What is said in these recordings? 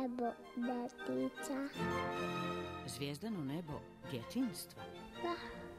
nebo detica. Zvijezdano nebo djetinjstva. Da.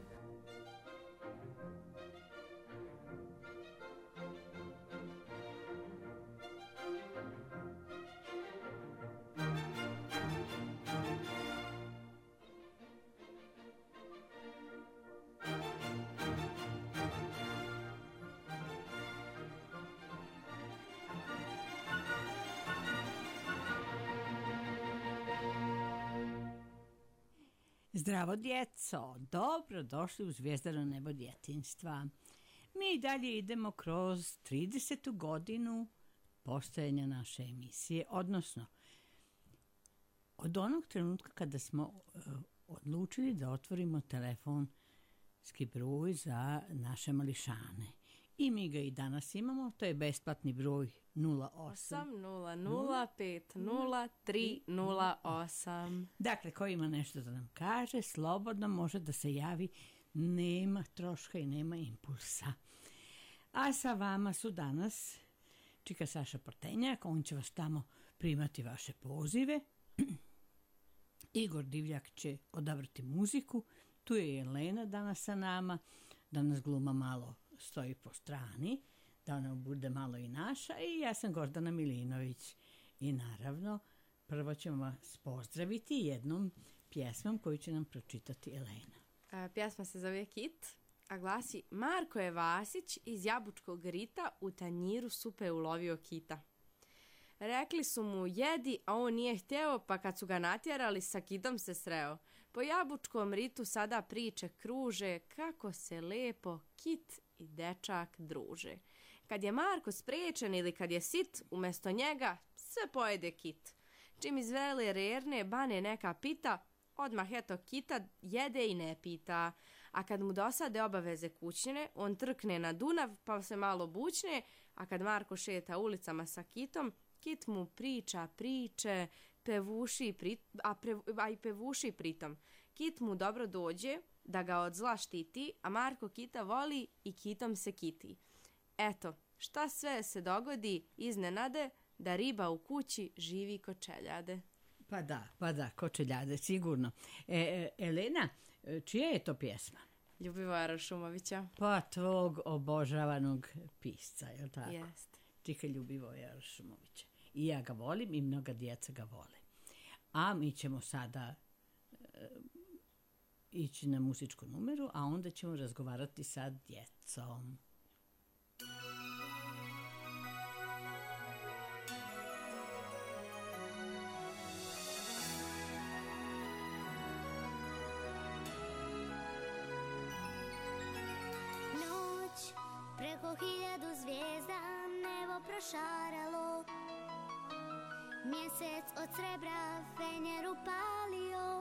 Zdravo djeco, dobro došli u Zvijezdano nebo djetinjstva. Mi dalje idemo kroz 30. godinu postojanja naše emisije, odnosno od onog trenutka kada smo odlučili da otvorimo telefonski broj za naše mališane. I mi ga i danas imamo, to je besplatni broj 0800503008. Dakle, ko ima nešto da nam kaže, slobodno može da se javi, nema troška i nema impulsa. A sa vama su danas čika Saša Portenjak, on će vas tamo primati vaše pozive. Igor Divljak će odabrati muziku, tu je Jelena danas sa nama, danas gluma malo stoji po strani, da ona bude malo i naša, i ja sam Gordana Milinović. I naravno, prvo ćemo vas pozdraviti jednom pjesmom koju će nam pročitati Elena. Pjesma se zove Kit, a glasi: Marko je Vasić iz Jabučkog rita u tanjiru supe ulovio kita. Rekli su mu jedi, a on nije hteo, pa kad su ga natjerali, sa kitom se sreo. Po Jabučkom ritu sada priče kruže, kako se lepo kit i dečak druže. Kad je Marko sprečen ili kad je sit, umjesto njega sve pojede kit. Čim izvele rerne, bane neka pita, odmah eto kita jede i ne pita. A kad mu dosade obaveze kućne, on trkne na Dunav pa se malo bučne, a kad Marko šeta ulicama sa kitom, kit mu priča priče, pevuši pritom. Kit mu dobro dođe da ga od zla štiti, a Marko kita voli i kitom se kiti. Eto, šta sve se dogodi iznenade, da riba u kući živi ko čeljade. Pa da, ko čeljade, sigurno. Elena, čija je to pjesma? Ljubivara Šumovića. Pa tvog obožavanog pisca, je li tako? Jeste. Čika Ljubivara Šumovića. I ja ga volim i mnoga djeca ga vole. A mi ćemo sada ići na muzičku numeru, a onda ćemo razgovarati sa djecom. Noć preko 1000 zvijezda nebo prošaralo, mjesec od srebra fenjeru palio,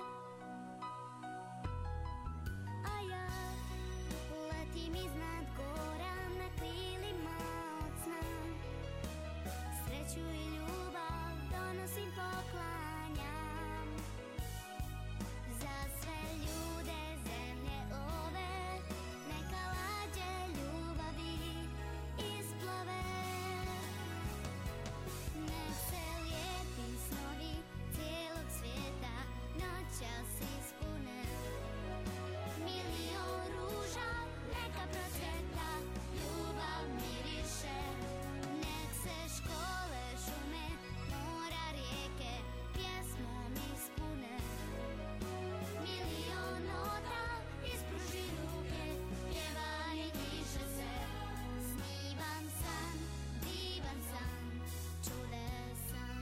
a ja letim iznad gora na krilima od sna. Sreću i ljubav donosim, poklanjam za sve ljude zemlje ove, neka lađe ljubavi isplove. Nek se lijepi snovi cijelog svijeta noćas ispune. Milion ruža neka procvjeta, ljubav miriše. Nek se škole, šume, mora, rijeke pjesmom ispune. Milion nota ispruži ruke, pjevaj i diše se. Snivam san, divan san, čudesan.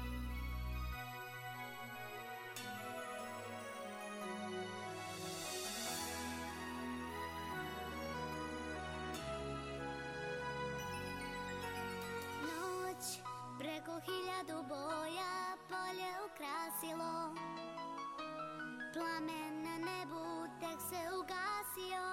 Noć preko 1000 boja polje ukrasilo, plamen na nebu tek se ugasio,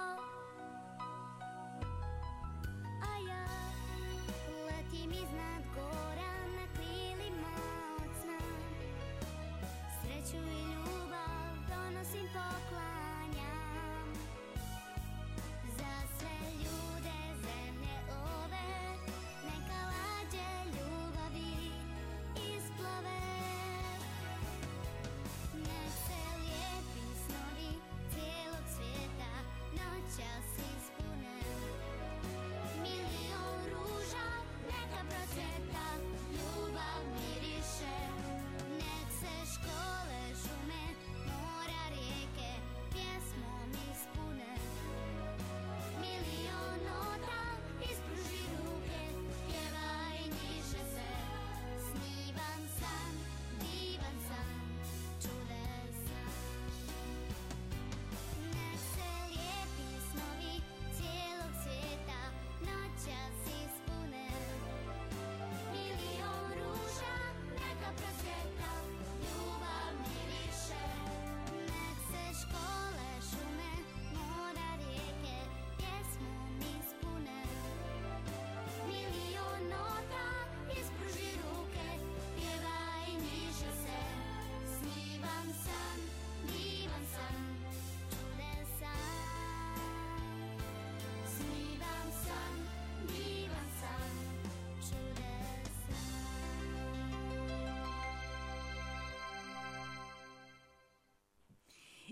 a ja letim iznad gora na krilima od sna. Sreću i ljubav donosim, poklanjam za sve ljude zemlje ove, neka lađe ljubavi isplove.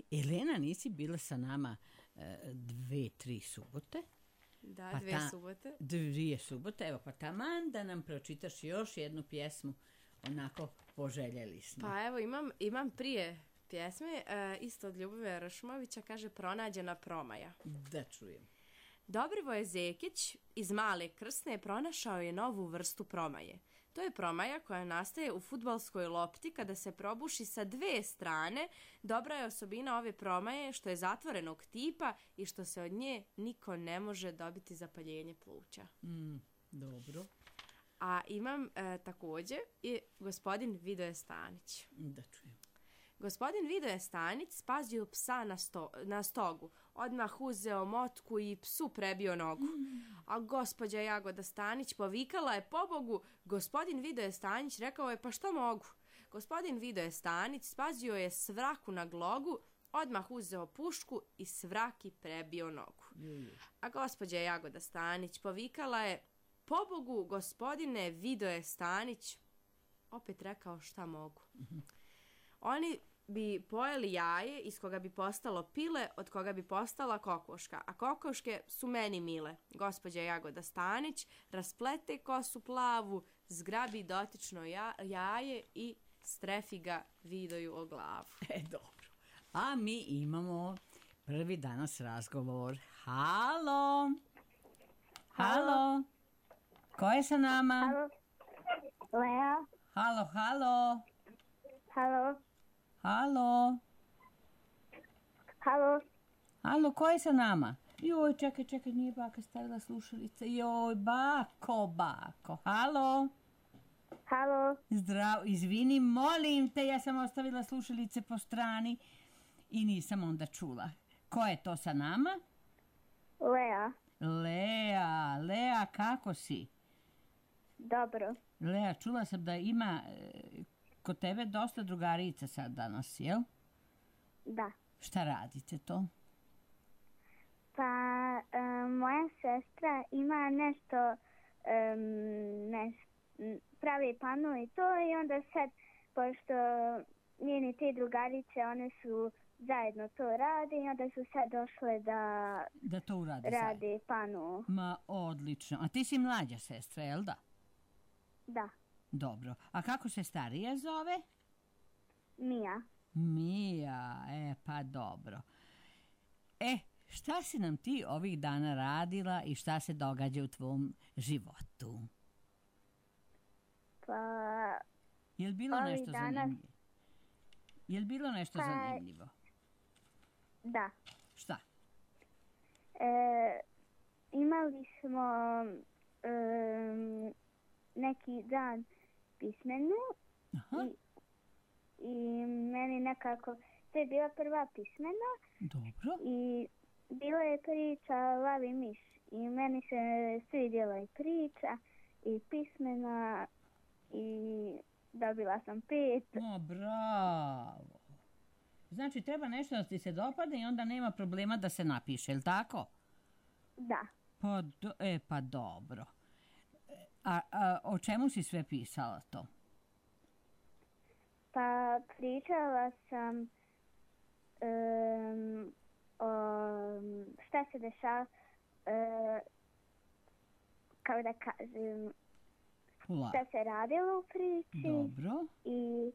Elena, nisi bila sa nama 2-3 subote? Da, Pa 2 subote. 2 subote, evo pa taman da nam pročitaš još jednu pjesmu, onako poželjeli smo. Pa evo, imam prije pjesme, isto od Ljubove Rašmovića, kaže Pronađena promaja. Da čujem. Dobrivoje Zekić iz Male Krsne pronašao je novu vrstu promaje. To je promaja koja nastaje u fudbalskoj lopti kada se probuši sa 2 strane. Dobra je osobina ove promaje što je zatvorenog tipa i što se od nje niko ne može dobiti zapaljenje pluća. Dobro. A imam također i gospodin Vidoje Stanić. Da čujem. Gospodin Vidoje Stanić spazio psa na stogu. Odmah uzeo motku i psu prebio nogu. A gospođa Jagoda Stanić povikala je pobogu. Gospodin Vidoje Stanić rekao je pa što mogu? Gospodin Vidoje Stanić spazio je svraku na glogu. Odmah uzeo pušku i svraki prebio nogu. A gospođa Jagoda Stanić povikala je pobogu gospodine Vidoje Stanić. Opet rekao šta mogu. Oni bi pojeli jaje iz koga bi postalo pile, od koga bi postala kokoška. A kokoške su meni mile. Gospođa Jagoda Stanić rasplete kosu plavu, zgrabi dotično jaje i strefi ga Vidoju o glavu. Dobro. A mi imamo prvi danas razgovor. Halo? Halo? Ko je sa nama? Halo, Lea. Halo, halo? Halo, Halo? halo, Halo, ko je sa nama? Joj, čekaj, nije baka stavila slušalice. Joj, bako. Halo? halo, Zdravo, izvini, molim te, ja sam ostavila slušalice po strani i nisam onda čula. Ko je to sa nama? Lea. Lea, kako si? Dobro. Lea, čula sam da ima kod tebe dosta drugarica sad danas, jel? Da. Šta radite to? Pa, moja sestra ima nešto, pravi panu i to i onda sad, pošto njeni ti drugarice, one su zajedno to radi i onda su sad došle Da to urade radi panu. Ma, odlično. A ti si mlađa sestra, jel da? Da, Dobro. A kako se starija zove? Mija. Mija, pa dobro. Šta si nam ti ovih dana radila i šta se događa u tvom životu? Pa, Je li bilo ovih nešto dana- zanimljivo? Je li bilo nešto zanimljivo? da. Šta? Imali smo neki dan pismenu Aha, i meni nekako, to je bila prva pismena dobro. i bila je priča Lavi miš i meni se svidjela i priča i pismena i dobila sam 5. O, bravo. Znači, treba nešto da ti se dopadne i onda nema problema da se napiše, jel tako? Da. Pa dobro. A o čemu si sve pisala to? Pa pričala sam o šta se dešava, kako da kažem, šta se radilo u priči. Dobro. I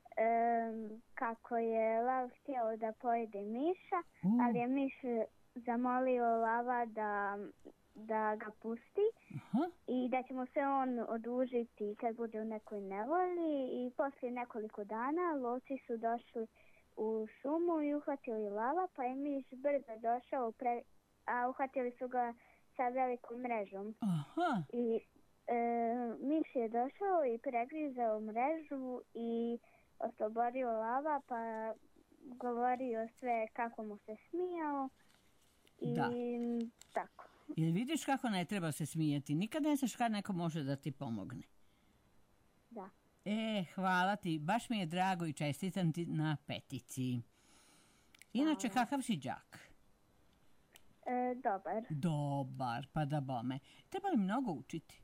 kako je Lav htio da pojede miša, ali je miš zamolio Lava da ga pusti. Aha. I da će mu se on odužiti kad bude u nekoj nevolji i poslije nekoliko dana lovci su došli u šumu i uhvatili Lava, pa je miš brzo došao, a uhvatili su ga sa velikom mrežom. Aha. I miš je došao i pregrizao mrežu i oslobodio Lava, pa govorio sve kako mu se smijao i Da. tako. Jel vidiš kako ne treba se smijeti? Nikad ne znaš kad neko može da ti pomogne. Da. Hvala ti. Baš mi je drago i čestitam ti na petici. Inače, kakav si đak? Dobar. Dobar, pa da bome. Treba li mnogo učiti?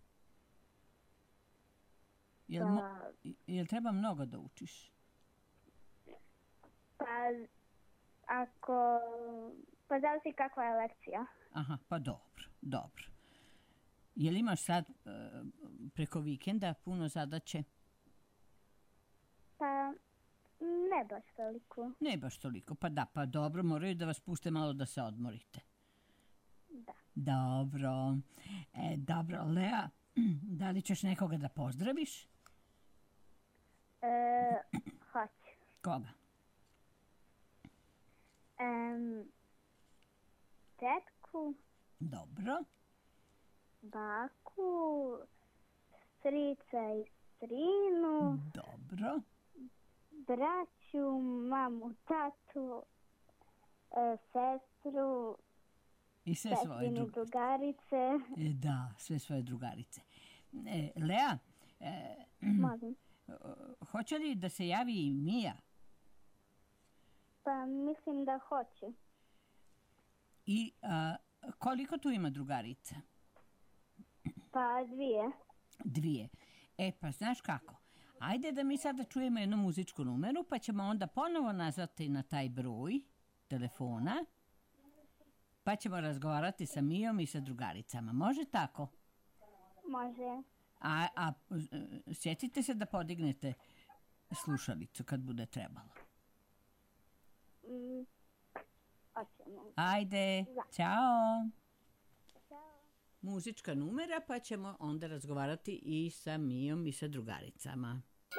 Jel treba mnogo da učiš? Pa Pa zavisi kakva je lekcija. Aha, pa dobro, dobro. Jel imaš sad preko vikenda puno zadaće? Pa ne baš toliko. Ne baš toliko, pa da, pa dobro, moraju da vas puste malo da se odmorite. Da. Dobro. Dobro, Lea, da li ćeš nekoga da pozdraviš? Hoću. Koga? Tetku, Dobro. baku, strica i strinu, Dobro. braću, mamu, tatu, sestru, I sve svoje tetvine drugarice. Da, sve svoje drugarice. Lea, Molim. hoće li da se javi i Mija? Pa mislim da hoće. I koliko tu ima drugarica? Pa 2. 2. Pa znaš kako? Ajde da mi sada čujemo jednu muzičku numeru, pa ćemo onda ponovo nazvati na taj broj telefona, pa ćemo razgovarati sa Mijom i sa drugaricama. Može tako? Može. A sjetite se da podignete slušalicu kad bude trebalo. Hoćemo. Ajde, ćao! Muzička numera, pa ćemo onda razgovarati i sa Mijom i sa drugaricama.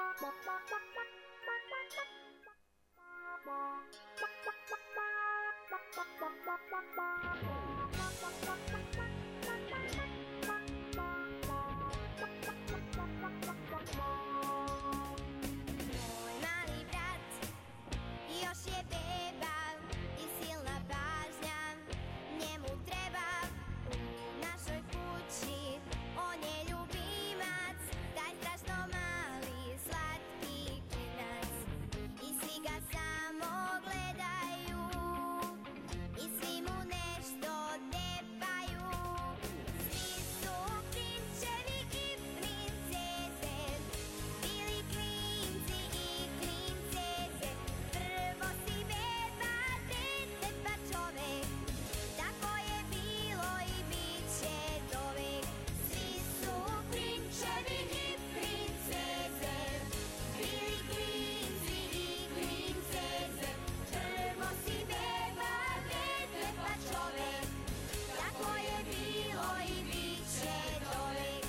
Moj mali brat još je beba i silna pažnja njemu treba u našoj kući. On je ljubimac, taj strašno mali slatki klinac. I svi ga samo gledaju i svi mu nešto tepaju. Svi su prinčevi i princeze, bili klinci i klinceze. Prvo si beba, dete pa čovek, tako je bilo i bit će dovek. Svi su prinčevi i princeze, bili klinci i klinceze. Prvo si beba, dete pa čovek, tako je bilo i bit će dovek.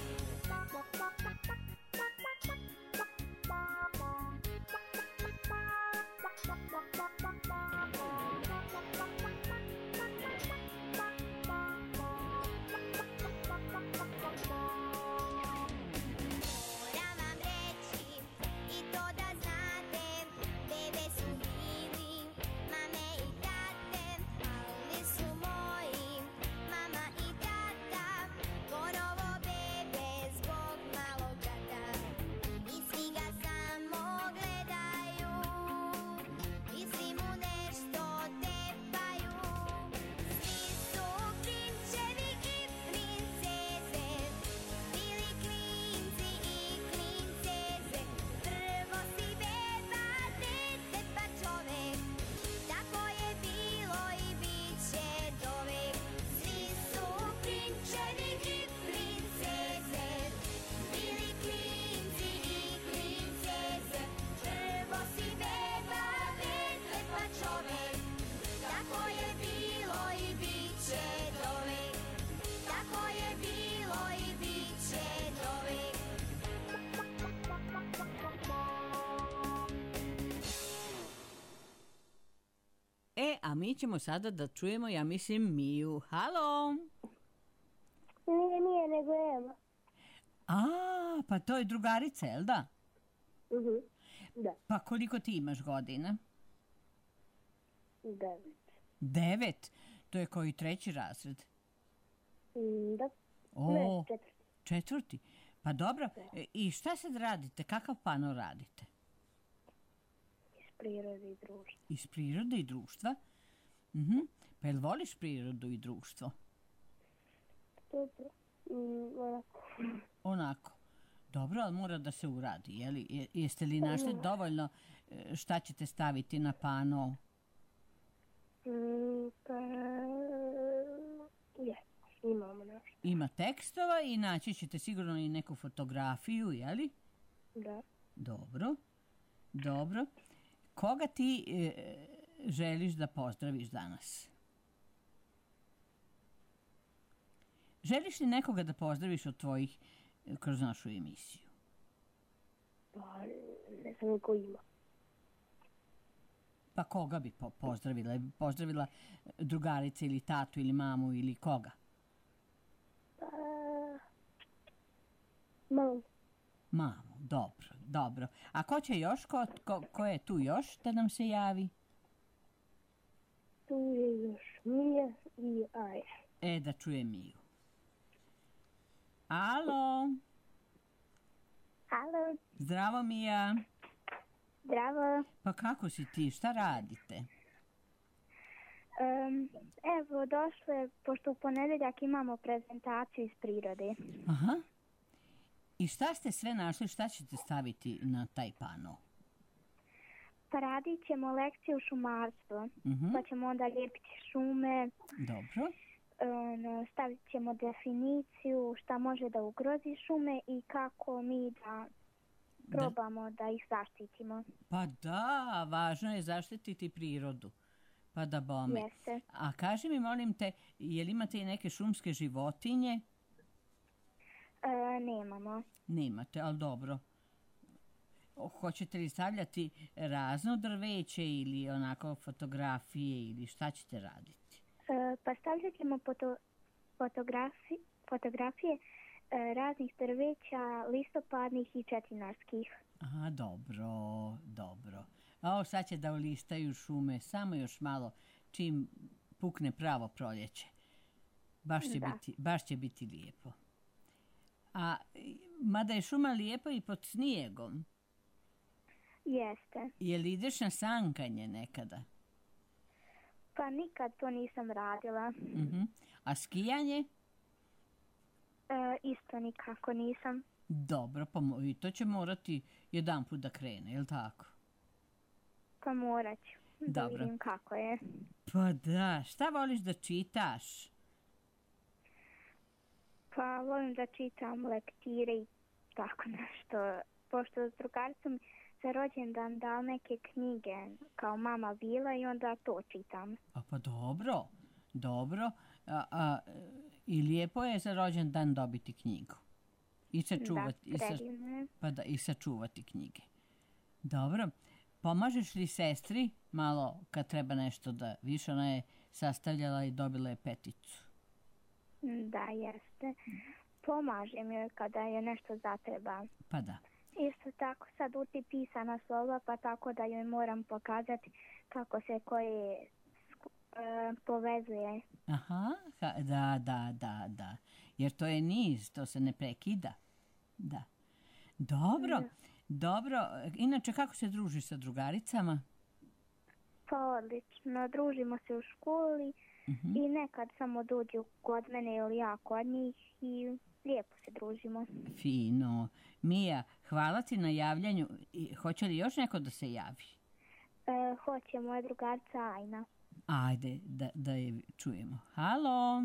Moram vam reći i to da znate, bebe su bili mame i tate, ali su moji mama i tata gorovo bebe zbog malog brata. I svi ga samo gledaju i svi mu nešto tepaju. Svi su prinčevi i princeze, bili klinci i klinceze. Prvo si beba, dete pa čovek, tako je bilo i bit će dovek. Svi su prinčevi i princeze, bili klinci i klinceze. Prvo si beba, dete pa čovek, tako je bilo i bit će dovek. Tako je bilo i bit će dovek. A mi ćemo sada da čujemo, ja mislim, Miju. Halo! Nije, nego Eva. Pa to je drugarica, jel da? Da. Pa koliko ti imaš godina? 9. 9? To je koji 3. razred? Da. O, Ne, 4. 4. Pa dobro. I šta sad radite? Kakav pano radite? Iz prirode i društva. Iz prirode i društva? Pa jel voliš prirodu i društvo? Dobro. Onako. Onako. Dobro, ali mora da se uradi, jeli? Jeste li našli dovoljno šta ćete staviti na pano? Pa, je, imamo nešto. Ima tekstova i naći ćete sigurno i neku fotografiju, jeli? Da. Dobro, dobro. Koga ti želiš da pozdraviš danas? Želiš li nekoga da pozdraviš od tvojih kroz našu emisiju? Pa, ne znam ko ima. Pa koga bi pozdravila? Bi pozdravila drugarice ili tatu ili mamu ili koga? Pa, mam. Mamu, dobro, dobro. A ko će još? Ko je tu još da nam se javi? Tu je još Mija i Aja. Da čujem Miju. Alo, Halo, zdravo Mija. zdravo. Pa kako si ti? Šta radite? Evo, došle, pošto u ponedjeljak imamo prezentaciju iz prirode. Aha. I šta ste sve našli? Šta ćete staviti na taj pano? Pa radit ćemo lekciju šumarstva. Mhm. Pa ćemo onda lijepiti šume, Dobro. stavit ćemo definiciju šta može da ugrozi šume i kako mi da probamo da ih zaštitimo. Pa da, važno je zaštititi prirodu. Pa da bome. Jeste. A kaži mi, molim te, jel imate i neke šumske životinje? Nemamo. Nemate, ali dobro. Hoćete li stavljati razno drveće ili onako fotografije ili šta ćete raditi? Pa stavljat ćemo fotografije raznih drveća, listopadnih i četinarskih. Aha, dobro, dobro. A sad će da ulistaju šume, samo još malo, čim pukne pravo proljeće. Baš će biti lijepo. A mada je šuma lijepa i pod snijegom, Jeste. jel ideš na sankanje nekada? Pa nikad to nisam radila. Mhm. A skijanje? Isto nikako nisam. Dobro, pa i to će morati jedanput da krene, jel tako? Pa morat ću da Dobro. vidim kako je. Pa da, šta voliš da čitaš? Pa volim da čitam lektire i tako nešto. Pošto s drugaricom za rođendan dao neke knjige kao mama bila i onda to čitam. A pa dobro, dobro. I lijepo je za rođendan dobiti knjigu. I sačuvati, i sačuvati knjige. Dobro. Pomažeš li sestri malo kad treba nešto da više? Ona je sastavljala i dobila je 5. Da, jeste. Pomažem joj kada je nešto zatreba. Pa da. Isto tako sad uči pisana slova, pa tako da joj moram pokazati kako se koje povezuje. Aha, da. Jer to je niz, to se ne prekida. Da. Dobro, dobro. Inače, kako se družiš sa drugaricama? Pa odlično. Družimo se u školi i nekad samo dođu kod mene ili ja kod njih i lijepo se družimo. Fino. Mija, hvala ti na javljanju. Hoće li još neko da se javi? Hoće moja drugarica Ajna. Ajde, da je čujemo. Halo?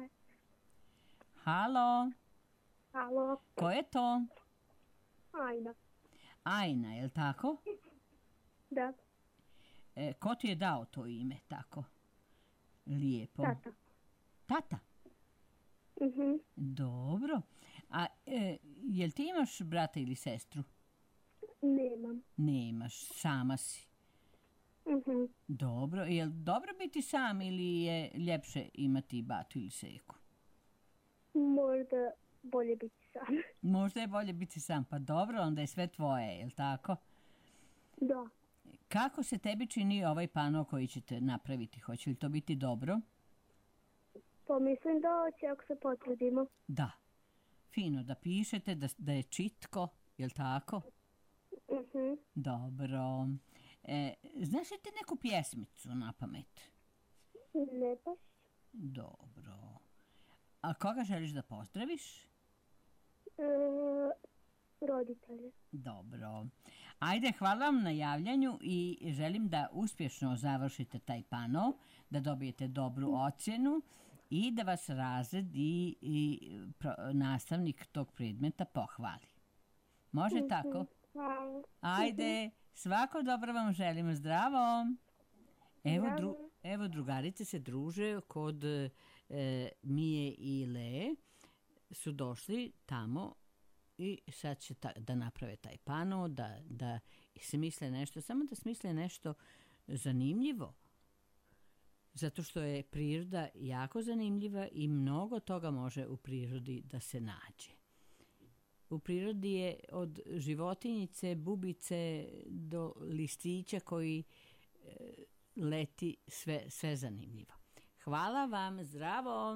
Halo? Halo? Ko je to? Ajna. Ajna, je li tako? Da. Ko ti je dao to ime tako? Lijepo. Tata. Tata? Mhm. Dobro. A jel ti imaš brata ili sestru? Nemam. Nemaš, sama si. Mhm. Dobro. Jel dobro biti sam ili je ljepše imati batu ili seku? Možda bolje biti sam. Možda je bolje biti sam. Pa dobro, onda je sve tvoje, jel tako? Da. Kako se tebi čini ovaj pano koji ćete napraviti? Hoće li to biti dobro? Pa mislim da hoće ako se potrudimo. Da. Fino da pišete, da je čitko, jel tako? Mhm. Dobro. Znaš li ti neku pjesmicu na pamet? Ne baš. Dobro. A koga želiš da pozdraviš? Roditelje. Dobro. Ajde, hvala vam na javljanju i želim da uspješno završite taj pano, da dobijete dobru ocjenu i da vas razred i nastavnik tog predmeta pohvali. Može tako? Ajde, svako dobro vam želim, zdravo. Evo drugarice se druže kod Mije i Le, su došli tamo i sad će da naprave taj pano, da se misle nešto, samo da smisle nešto zanimljivo. Zato što je priroda jako zanimljiva i mnogo toga može u prirodi da se nađe. U prirodi je od životinjice, bubice do listića koji leti sve zanimljivo. Hvala vam, zdravo!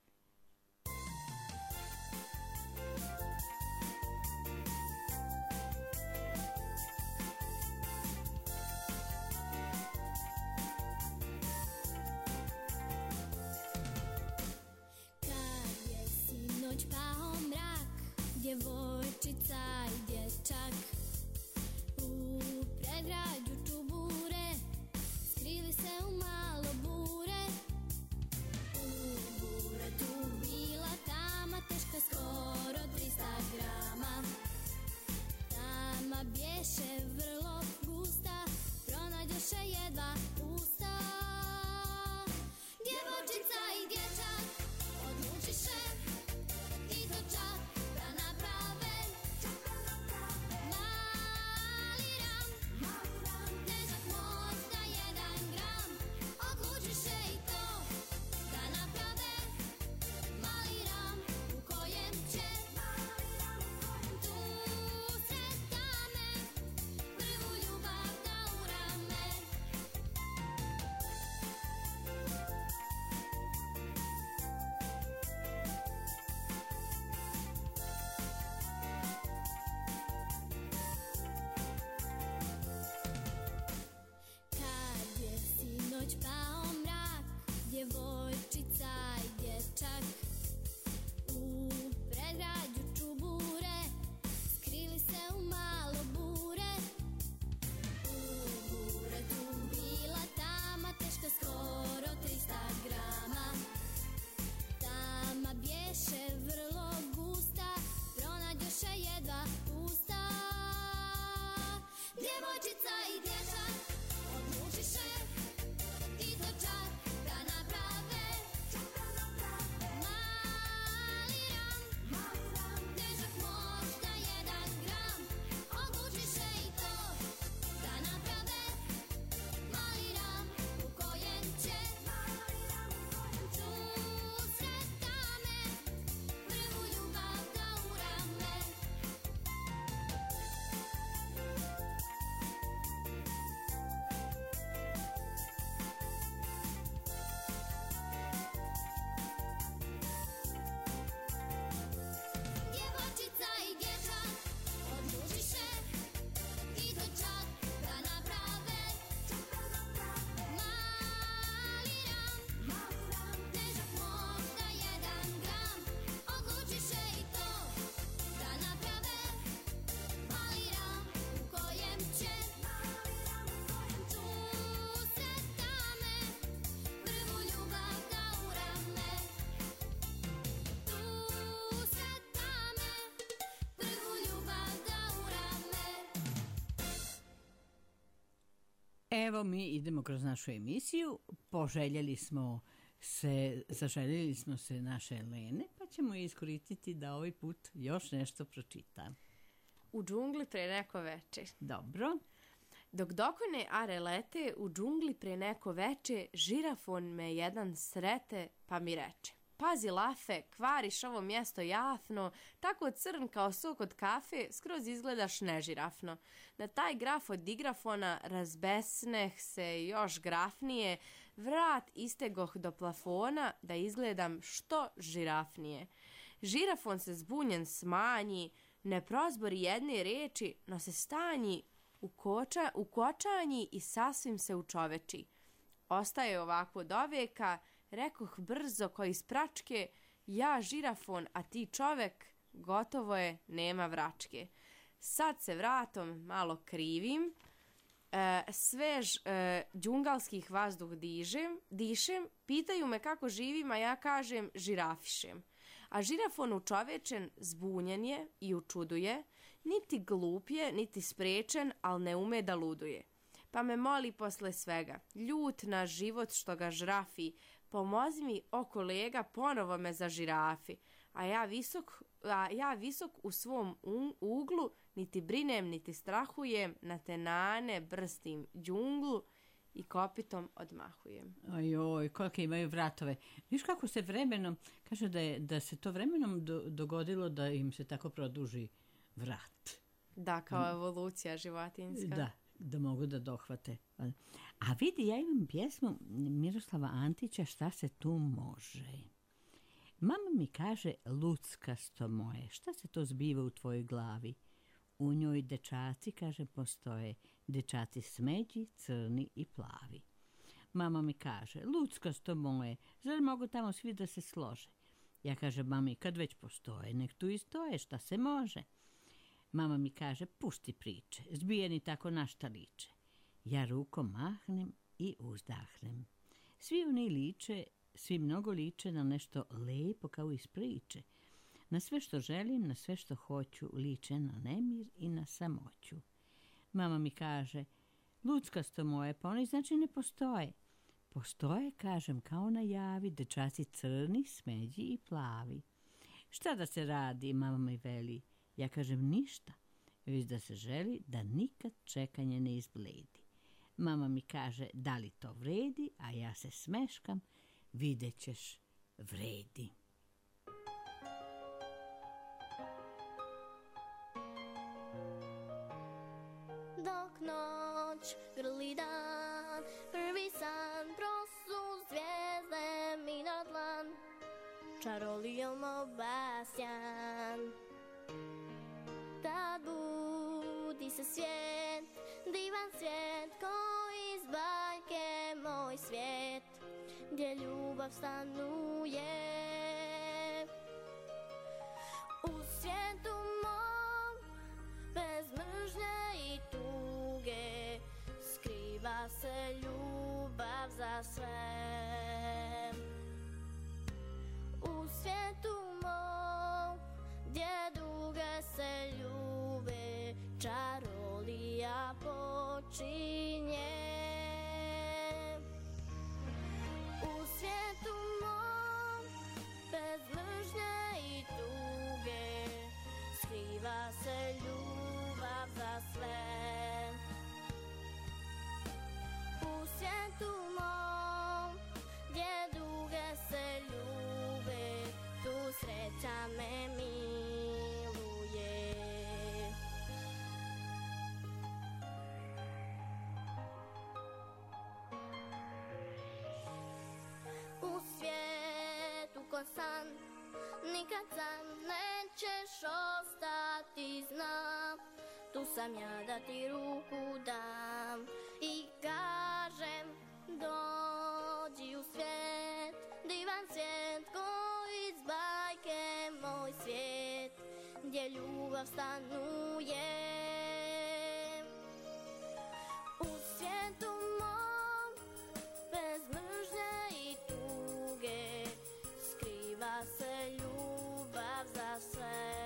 Pao mrak, djevojčica i dječak u predgrađu Čubure skrili se u malo bure. U buretu bila tama teška skoro 300 grama. Tama bješe vrlo gusta, pronađoše jedva usta. Djevojčica i dječak odlučiše i to čak da naprave mali ram, težak možda 1 gram. Odlučiše i to da naprave mali ram u kojem će tu sretame prvu ljubav da urame. Kad je sinoć pao mrak, djevojčica i dječak u predgrađu Čubure skrili se u malo bure. U buretu bila tama teška skoro 300 grama. Tama bješe vrlo gusta, pronađoše jedva usta. Djevojčica i dječak odlučiše i to čak da naprave mali ram, težak možda 1 gram. Odlučiše i to da naprave mali ram u kojem će tu sretame prvu ljubav da urame. Djevojčica i dječak odlučiše i to čak da naprave mali ram, težak možda 1 gram. Odlučiše i to da naprave mali ram u kojem će tu sretame prvu ljubav da urame. Tu sretame prvu ljubav da urame. Evo mi idemo kroz našu emisiju, zaželjeli smo se naše Elene, pa ćemo iskoristiti da ovaj put još nešto pročita. U džungli pre neko veče. Dobro. Dok dokone are lete, u džungli pre neko veče, žirafon me jedan srete, pa mi reče: pazi lafe, kvariš ovo mjesto jafno, tako crn kao sok od kafe, skroz izgledaš nežirafno. Na taj graf od digrafona razbesneh se još grafnije, vrat istegoh do plafona, da izgledam što žirafnije. Žirafon se zbunjen smanji, ne prozbori jedne reči, no se stanji u kočanji i sasvim se učoveči. Ostaje ovako doveka, rekoh brzo ko iz pračke, ja žirafon, a ti čovek, gotovo je, nema vračke. Sad se vratom malo krivim, svež džungalskih vazduh dišem, pitaju me kako živim, a ja kažem žirafišem. A žirafon učovečen zbunjen je i učuduje, niti glup je, niti sprečen, al ne ume da luduje. Pa me moli posle svega, ljut na život što ga žrafi, pomozi mi, o kolega, ponovo me za žirafi. A ja visok u svom uglu, niti brinem, niti strahujem, na te nane brstim džunglu i kopitom odmahujem. Ojoj, kolike imaju vratove. Viš kako se vremenom, kaže da se to vremenom dogodilo da im se tako produži vrat. Da, kao evolucija životinjska. Da mogu da dohvate. A vidi, ja imam pjesmu Miroslava Antića Šta se tu može. Mama mi kaže, luckasto moje, šta se to zbiva u tvojoj glavi? U njoj dečaci, kaže, postoje. Dečaci smeđi, crni i plavi. Mama mi kaže, luckasto moje, zar mogu tamo svi da se slože? Ja kažem, mami, kad već postoje, nek tu i stoje, šta se može? Mama mi kaže, pusti priče, zbijeni tako na šta liče. Ja rukom mahnem i uzdahnem. Svi oni liče, svi mnogo liče na nešto lepo kao iz priče. Na sve što želim, na sve što hoću, liče na nemir i na samoću. Mama mi kaže, luckasto moje, pa oni znači ne postoje. Postoje, kažem, kao na javi, dečaci crni, smeđi i plavi. Šta da se radi, mama mi veli? Ja kažem ništa, već da se želi da nikad čekanje ne izbledi. Mama mi kaže, da li to vredi, a ja se smeškam, vidjet ćeš, vredi. Dok noć grli dan, prvi san prosu zvijezde mi na dlan, čarolijom obasjan. Tad budi se svijet, divan svijet, ko iz bajke moj svijet, gdje ljubav stanuje. U svijetu mom, bez mržnje i tuge, skriva se ljubav za sve. U svijetu mom, gdje duge se ljube, čarolija počinje. U svijetu mom, bez mržnje i tuge, skriva se ljubav za sve. U svijetu mom, gdje duge se ljube, tu sreća me miluje. U svijetu ko san, nikad sam nećeš ostati, znam. Tu sam ja da ti ruku dam i kažem, dođi u svijet, divan svijet, ko iz bajke moj svijet, gdje ljubav stanuje. U svijetu mom, bez mržnje i tuge, skriva se ljubav za sve.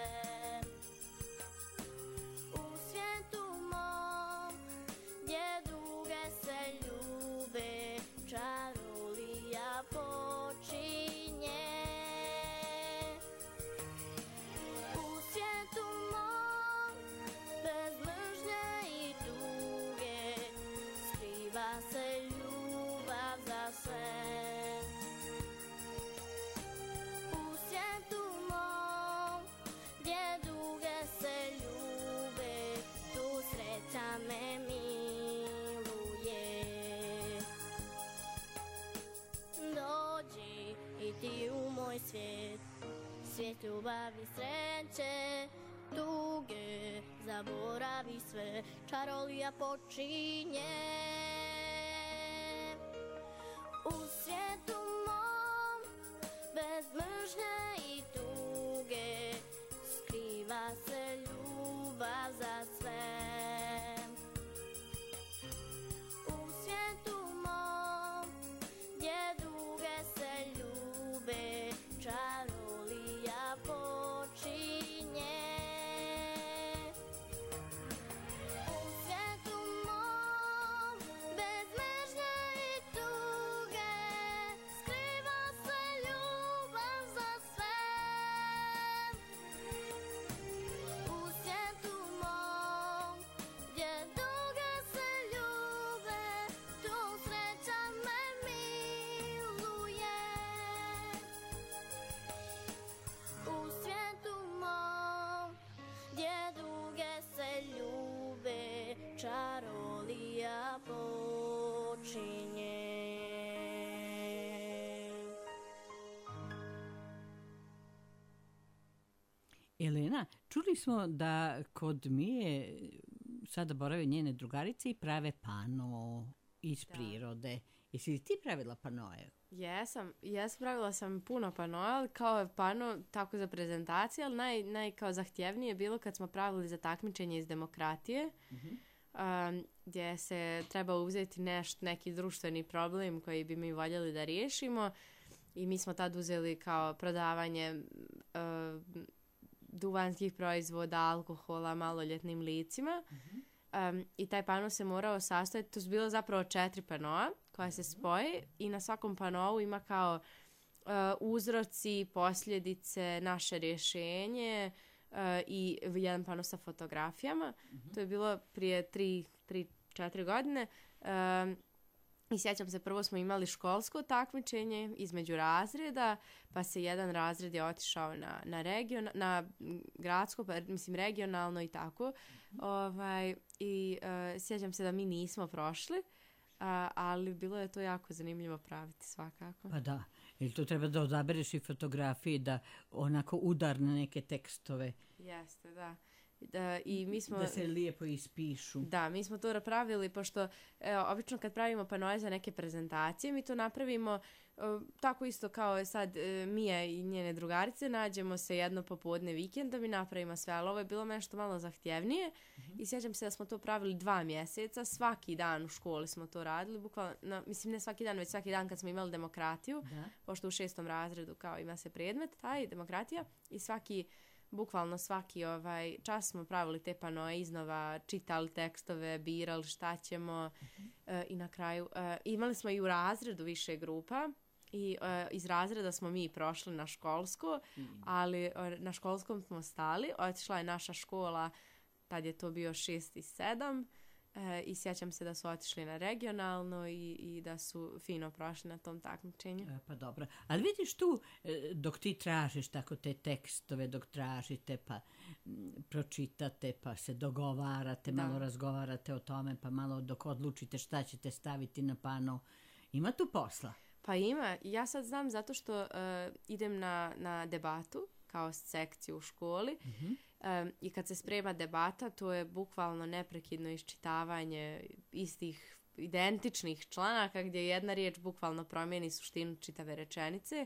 U svijetu mom, gdje duge se ljube, čarolija počinje. U svijetu mom, bez mržnje i tuge, skriva se ljubav za sve. U svijetu mom, gdje duge se ljube, tu sreća me miluje. Dođi i ti u moj svijet, svijet ljubavi sreće, tuge, zaboravi sve, čarolija počinje. U svijetu mom, bez mržnje i tuge, skriva se ljubav Elena, čuli smo da kod Mije sada borave njene drugarice i prave pano iz prirode. Jesi li ti pravila panoje? Jesam, pravila sam puno panoa, ali kao pano tako za prezentacije, ali naj kao zahtjevnije je bilo kad smo pravili za takmičenje iz demokratije, gdje se treba uzeti neki društveni problem koji bi mi voljeli da riješimo i mi smo tad uzeli kao prodavanje duvanskih proizvoda, alkohola maloljetnim licima. I taj pano se morao sastojati, to su bilo zapravo 4 panoa koja se spoje i na svakom panovu ima kao uzroci, posljedice, naše rješenje i jedan pano sa fotografijama. To je bilo prije 3-4 godine. I sjećam se, prvo smo imali školsko takmičenje između razreda, pa se jedan razred je otišao na gradsko, mislim regionalno i tako. I sjećam se da mi nismo prošli, ali bilo je to jako zanimljivo praviti svakako. Pa da, jer to treba da odabereš i fotografije da onako udarne neke tekstove. Jeste, da. Da se lijepo ispišu. Da, mi smo to napravili, pošto obično kad pravimo panoje za neke prezentacije, mi to napravimo tako isto kao sad Mija i njene drugarice, nađemo se jedno popodne vikendom i napravimo sve, ali ovo je bilo nešto malo zahtjevnije i sjećam se da smo to pravili 2 mjeseca, svaki dan u školi smo to radili, bukvalno, mislim ne svaki dan, već svaki dan kad smo imali demokratiju, pošto u 6. razredu kao ima se predmet, taj demokratija i bukvalno svaki čas smo pravili te panoje iznova, čitali tekstove, birali šta ćemo i na kraju imali smo i u razredu više grupa i iz razreda smo mi prošli na školsko, ali na školskom smo stali, otišla je naša škola, tad je to bio 6 i 7 i sjećam se da su otišli na regionalno i da su fino prošli na tom takmičenju. Pa dobro. Ali vidiš tu, dok ti tražiš tako te tekstove, dok tražite pa pročitate, pa se dogovarate, malo razgovarate o tome, pa malo dok odlučite šta ćete staviti na pano, ima tu posla? Pa ima. Ja sad znam zato što idem na debatu kao sekciju u školi. I kad se sprema debata, to je bukvalno neprekidno iščitavanje istih identičnih članaka gdje jedna riječ bukvalno promijeni suštinu čitave rečenice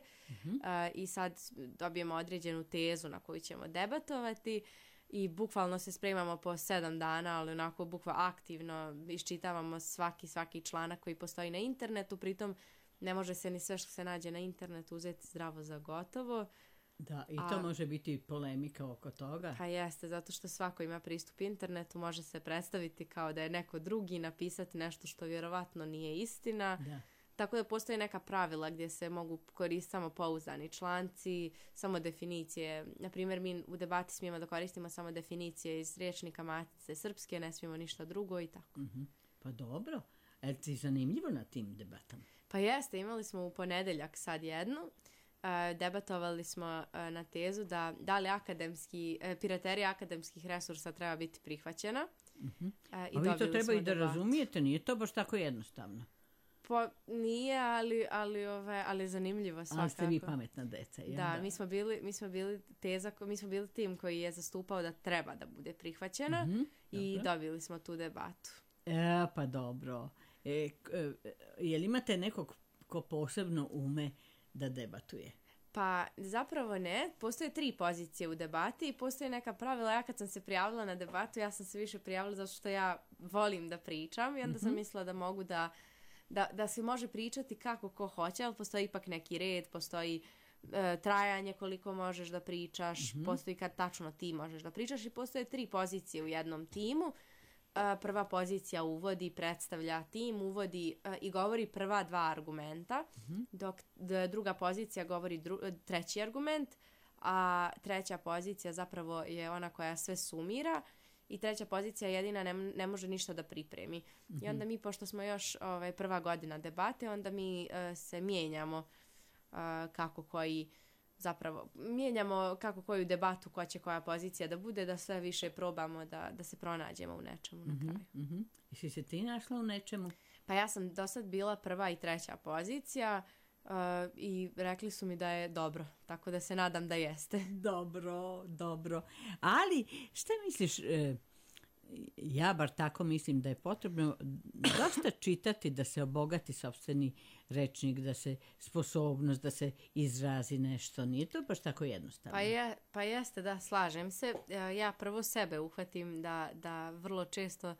i sad dobijemo određenu tezu na koju ćemo debatovati i bukvalno se spremamo po 7 dana, ali onako bukvalno aktivno iščitavamo svaki članak koji postoji na internetu, pritom ne može se ni sve što se nađe na internetu uzeti zdravo za gotovo. Da, i to može biti polemika oko toga. Pa jeste, zato što svako ima pristup internetu, može se predstaviti kao da je neko drugi, napisati nešto što vjerovatno nije istina. Da. Tako da postoje neka pravila gdje se mogu koristiti samo pouzdani članci, samo definicije. Naprimjer, mi u debati smijemo da koristimo samo definicije iz rječnika Matice Srpske, ne smijemo ništa drugo i tako. Pa dobro. Je ti zanimljivo na tim debatama? Pa jeste, imali smo u ponedjeljak sad jednu. Debatovali smo na tezu da li piraterija akademskih resursa treba biti prihvaćena. A vi to treba i da razumijete, nije to baš tako jednostavno. Pa nije, ali zanimljivo svakako. Ali ste vi pametna deca. Da, mi smo bili tim koji je zastupao da treba da bude prihvaćena i dobili smo tu debatu. Pa dobro. Je li imate nekog ko posebno ume da debatuje? Pa zapravo ne. Postoje 3 pozicije u debati i postoje neka pravila. Ja kad sam se prijavila na debatu, ja sam se više prijavila zato što ja volim da pričam i onda sam mislila da mogu da se može pričati kako ko hoće, ali postoji ipak neki red, postoji trajanje koliko možeš da pričaš, postoji kad tačno ti možeš da pričaš i postoje 3 pozicije u jednom timu. Prva pozicija uvodi, predstavlja tim, uvodi i govori prva 2 argumenta, dok druga pozicija govori treći argument, a treća pozicija zapravo je ona koja sve sumira i treća pozicija jedina ne može ništa da pripremi. I onda mi, pošto smo još prva godina debate, onda mi se mijenjamo mijenjamo koju debatu, koja će koja pozicija da bude, da sve više probamo da se pronađemo u nečemu na kraju. Jesi se ti našla u nečemu? Pa ja sam do sad bila prva i treća pozicija, i rekli su mi da je dobro, tako da se nadam da jeste. Dobro, dobro. Ali, šta misliš, ja bar tako mislim da je potrebno dosta čitati da se obogati sopstveni rečnik, da se sposobnost, da se izrazi nešto. Nije to baš tako jednostavno. Pa jeste, da, slažem se. Ja prvo sebe uhvatim da vrlo često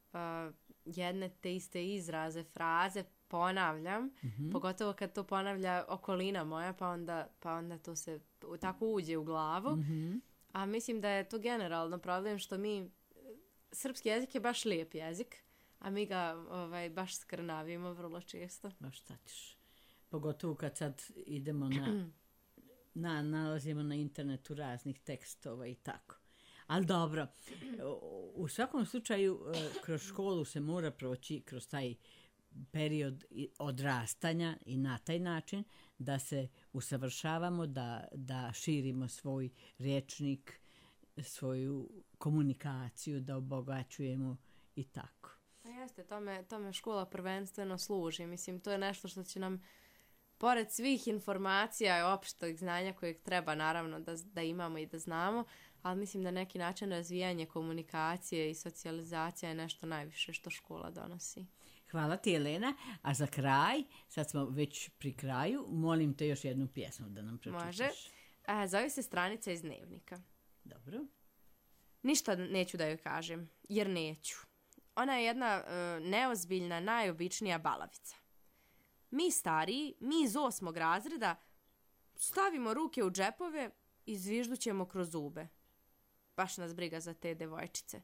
jedne te iste izraze, fraze ponavljam, pogotovo kad to ponavlja okolina moja, pa onda to se tako uđe u glavu. A mislim da je to generalno problem što mi, srpski jezik je baš lijep jezik, a mi ga baš skrnavimo vrlo često. Baš šta ćeš. Pogotovo kad sad idemo nalazimo na internetu raznih tekstova i tako. Ali dobro, u svakom slučaju kroz školu se mora proći kroz taj period odrastanja i na taj način da se usavršavamo, da širimo svoj rječnik, svoju komunikaciju, da obogaćujemo i tako. Pa jeste, tome škola prvenstveno služi. Mislim, to je nešto što će nam, pored svih informacija i opšteg znanja kojeg treba naravno da imamo i da znamo, ali mislim da neki način razvijanje komunikacije i socijalizacija je nešto najviše što škola donosi. Hvala ti, Elena. A za kraj, sad smo već pri kraju, molim te još jednu pjesmu da nam pročitaš. Može. Zove se Stranica iz dnevnika. Dobro. Ništa neću da joj kažem, jer neću. Ona je jedna neozbiljna, najobičnija balavica. Mi stariji, mi iz 8. razreda, stavimo ruke u džepove i zviždućemo kroz zube. Baš nas briga za te devojčice.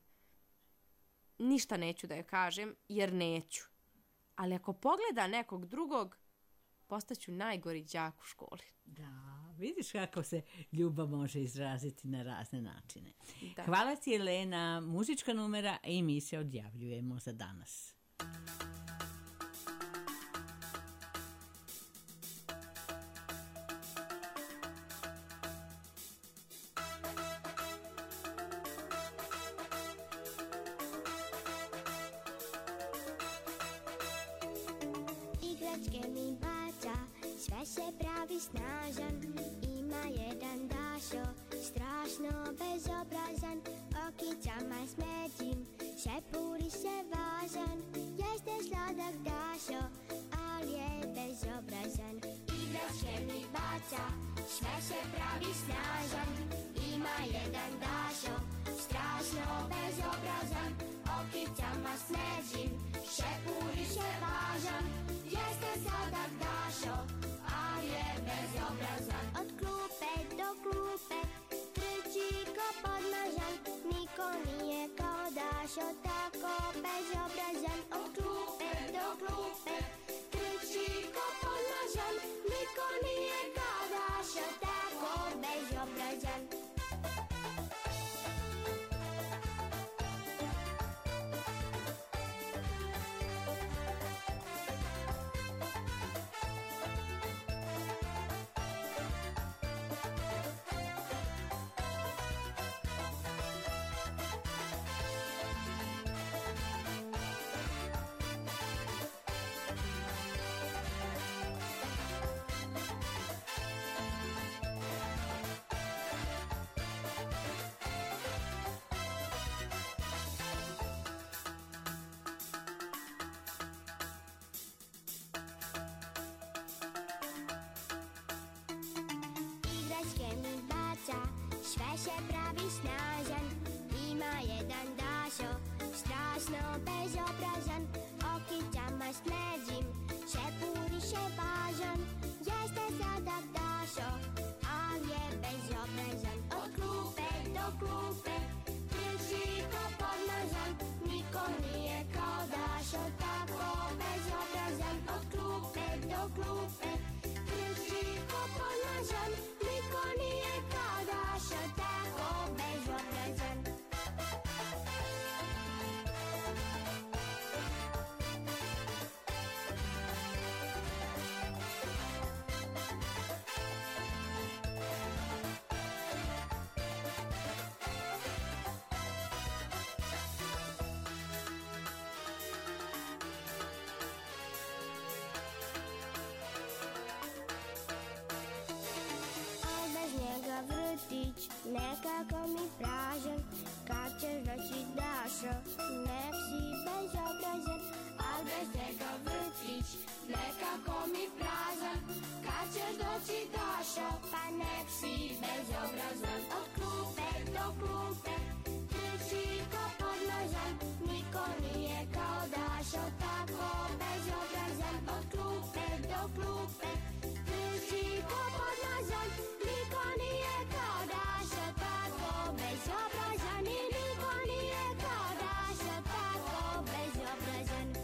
Ništa neću da joj kažem, jer neću. Ali ako pogleda nekog drugog, postaću najgori đak u školi. Da, vidiš kako se ljubav može izraziti na razne načine. Da. Hvala ti, Elena. Muzička numera i mi se odjavljujemo za danas. Igračke mi baca, sve se pravi snažan. Ima jedan Dašo, strašno bezobrazan. Okicama smeđim, šepuri se važan. Jeste sladak Dašo, ali je bezobrazan. Igračke mi baca, sve se pravi snažan. Ima jedan Dašo, strašno bezobrazan. Okicama smeđim, šepuri se važan. Jeste sladak Dašo, ali je bezobrazan. Od klupe do klupe trči ko podmažan. Niko nije kao Dašo, tako bezobrazan. Od klupe do klupe trči ko podmažan. Niko nije kao Dašo, tako bezobrazan. Igračke mi baca, sve se pravi snažan. Ima jedan Dašo, strašno bezobrazan. Okicama smeđim, šepuriše važan. Jeste sladak Dašo, ali je bezobrazan. Od klupe do klupe trči ko podmazan. Niko nije kao Dašo, tako bezobrazan. Od klupe do klupe trči ko podmazan. Niko nije kao Dašo, tako bezobrazan. doći došao, pa nek si bezobrazan. Od klupe do klupe, trči ko podmazan, niko nije kao Dašo, tako bezobrazan. Od klupe do klupe, trči ko podmazan, niko nije kao Dašo, tako bezobrazan. I niko nije kao Dašo, tako bezobrazan.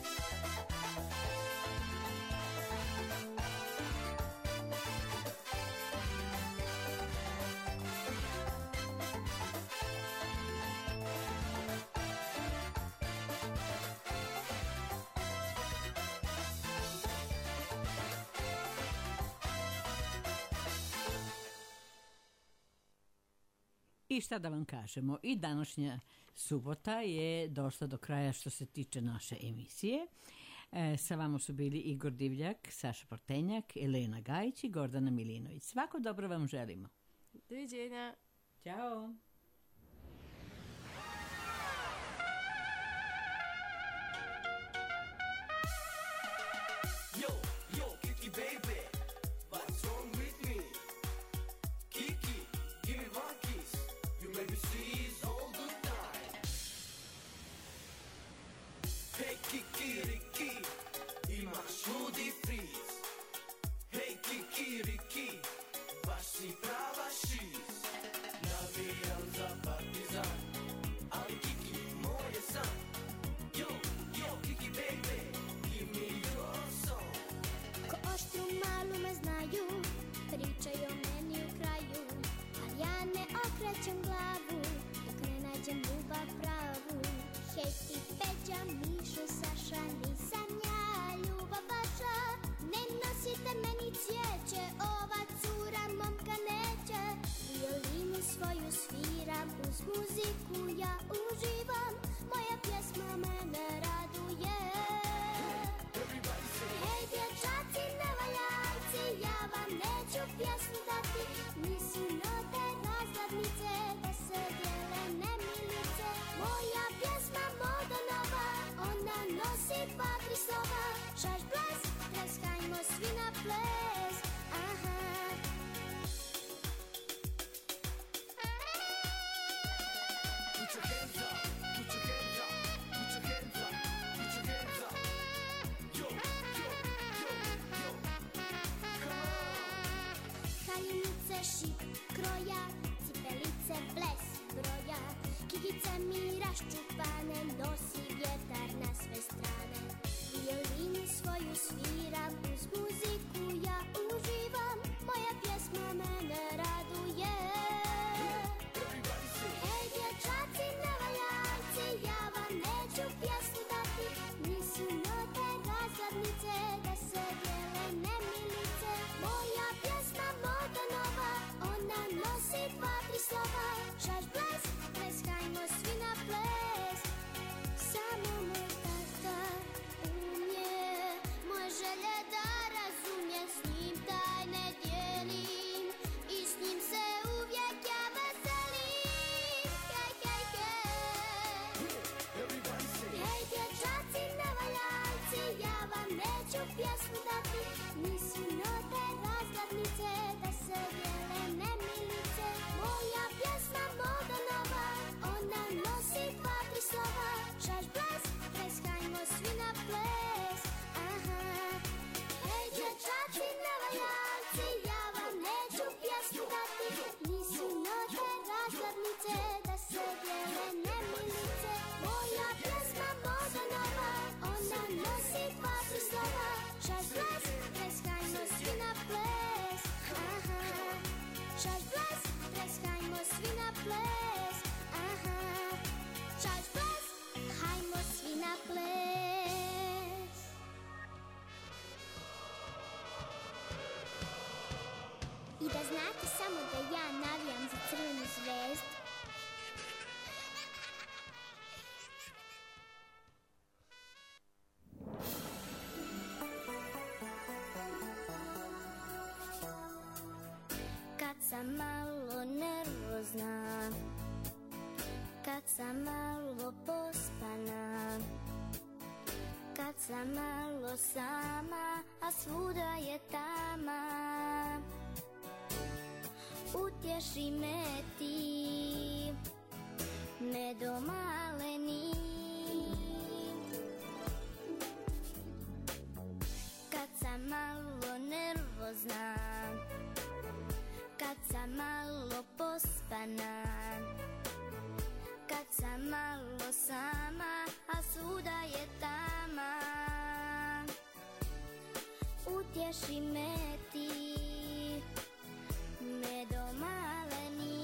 I šta da vam kažemo, i današnja subota je došla do kraja što se tiče naše emisije. Sa vama su bili Igor Divljak, Saša Portenjak, Elena Gajić i Gordana Milinović. Svako dobro vam želimo. Doviđenja. Ćao! Yo, yo, Kiki baby, what's wrong with me? Kiki, give me one kiss. You make me squeeze all the time. Hey Kiki, Riki, imaš ludi friz. Hey Kiki, Riki, baš si prava šiz. Navijam za Partizan, ali Kiki, moj je san. Yo, yo, Kiki baby, give me your song. Ko oštru malu me znaju, pričaju o meni u kraju, ali ja ne okrećem glavu, dok ne nađem ljubav pravu. Hej ti Peđa, Mišo, Saša, nisam ja ljubav vaša, ne nosite meni cvijeće, ova cura momka neće. Violinu svoju sviram, uz muziku ja uživam, moja pjesma mene raduje. Hej dječaci nevaljajci, ja vam neću pjesmu dati, nisu note razglednice, da se dijele nemilice. Moja pjesma moda nova, ona nosi dva, tri slova. Šaš ples, pleskajmo svi na ples, aha. Put your hands up, put your hands up, put your hands up, put your hands up. Yo, yo, yo, yo, come on. Haljinice šip kroja, cipelice bles broja, kikice mi raščupane, nosi vjetar na sve strane. Violinu svoju sviram, uz muziku ja uživam, moja pjesma mene raduje. Hej dječaci nevaljajci, ja vam neću pjesmu dati, nisu note razglednice, da se dijele nemilice. Moja pjesma moda nova, ona nosi dva, tri slova. Šaš ples, pleskajmo svi na ples, samo moj tata umije, moje želje da razumije, s njim tajne dijelim i s njim se uvijek ja veselim. Hej, hej, hej. Everybody say, Hej dječaci nevaljajci, ja vam neću pjesmu dati, nisu note razglednice, da se dijele nemilice. Moja pjesma moda nova, ona nosi dva, tri slova. Šaš ples, pleskajmo svi na ples, aha. Hej dječaci nevaljajci, ja vam neću pjesmu dati, nisu note razglednice, da se dijele nemilice. Moja pjesma moda nova, ona nosi dva, tri slova. Šaš ples, pleskajmo svi na ples, aha. Šaš ples, pleskajmo svi na ples, aha. Šaš ples, hajmo svi na ples. I da znate samo da ja navijam za Crvenu zvezdu. Kad sam malo nervozna, kad sam malo pospana, kad sam malo sama, a svuda je tama. utješi me ti, medo maleni. Kad sam malo nervozna, kad sam malo pospana, kad sam malo sama, a svuda je tama, utješi me ti, medo maleni.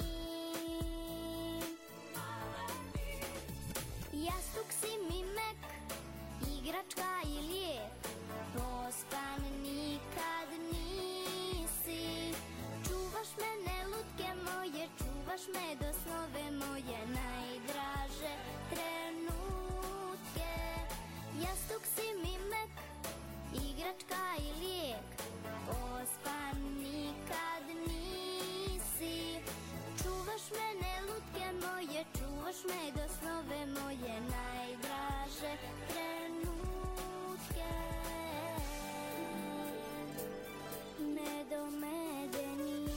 Jastuk si mi mek, igračka i lijep, pospan nikad nisi. Čuvaš mene lutke moje, čuvaš me do snove moje, najdraže trenutke. Jastuk si mi mek, igračka i lijek, pospan nikad nisi. Čuvaš mene lutke moje, čuvaš me do snove moje, najdraže trenutke. Medo medeni.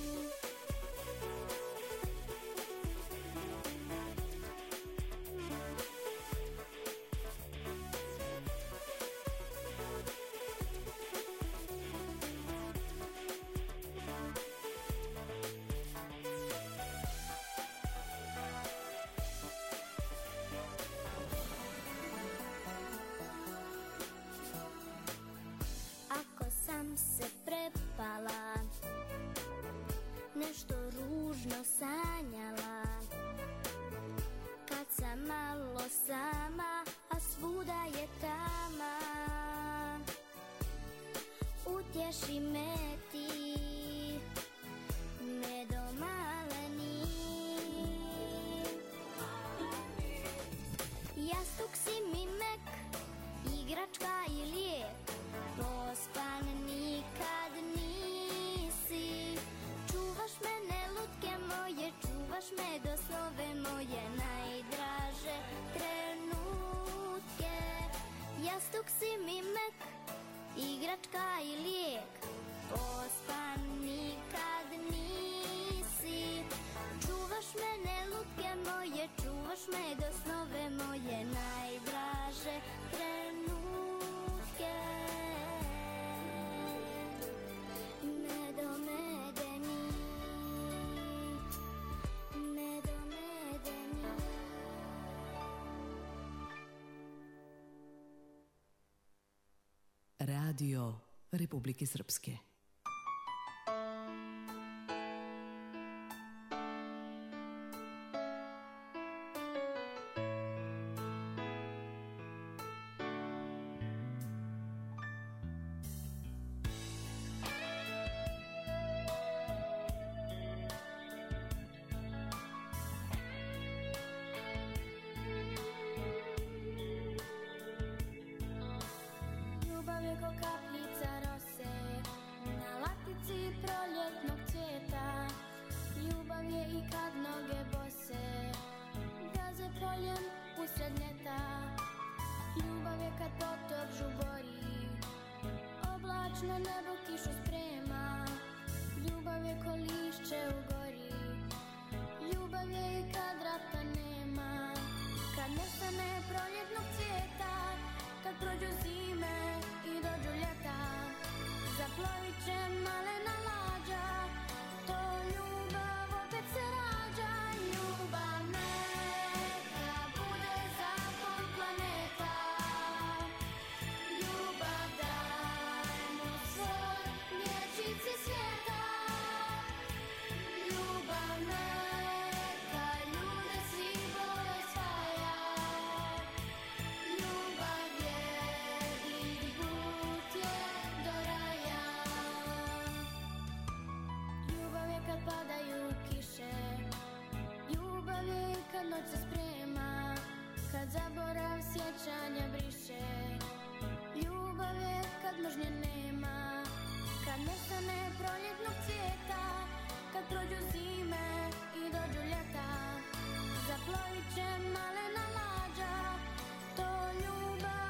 Sam se prepala, nešto ružno sanjala, kad sam malo sama, a svuda je tama, utješi me ti, medo maleni. Jastuk si mi mek, igračka i lijek, pospan nikad nisi. Čuvaš mene lutke moje, čuvaš me do snove moje, najdraže trenutke. Jastuk si mi mek, igračka i lijek, pospan nikad nisi. Čuvaš mene lutke moje, čuvaš me do snove moje, najdraže trenutke. Medo medeni, medo medeni. Radio Republike Srpske. sjećanja briše. Ljubav je kad mržnje nema, kad nestane proljetnog cvijeta, kad prođu zime i dođu ljeta. Zaplovit će malena lađa, to ljubav